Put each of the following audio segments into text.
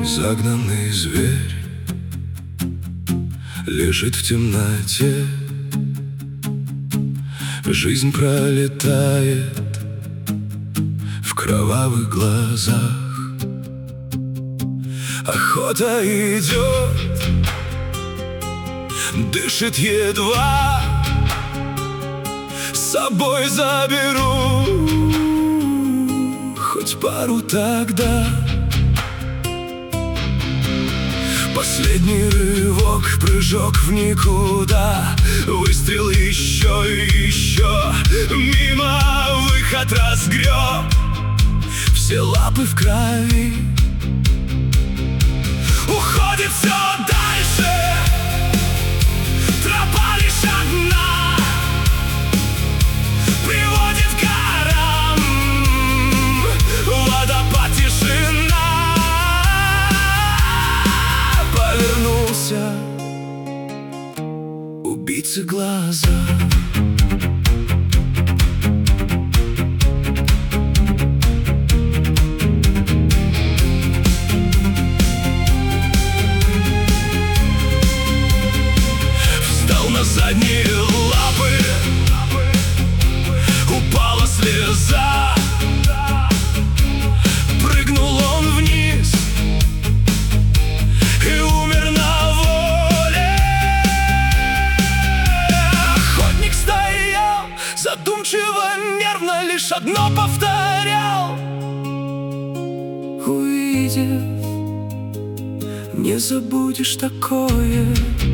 Загнанный зверь лежит в темноте. Жизнь пролетает в кровавых глазах. Охота идет, дышит едва. С собой заберу хоть пару тогда. Последний рывок, прыжок в никуда. Выстрел еще и еще. Мимо выход разгреб. Все лапы в крови. Уходит все дальше. Тропа лишь одна приводит к горам. Водопад, тишина. Повернулся убийцы глаза. Встал на задние лапы, упала слеза. Прыгнул он вниз и умер на воле. Охотник стоял задумчиво, нервно, лишь одно повторял: увидев, не забудешь такое.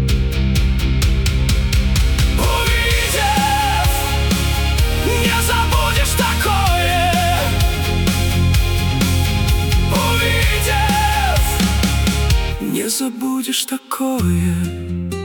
Увидев, не забудешь такое. Увидев, не забудешь такое.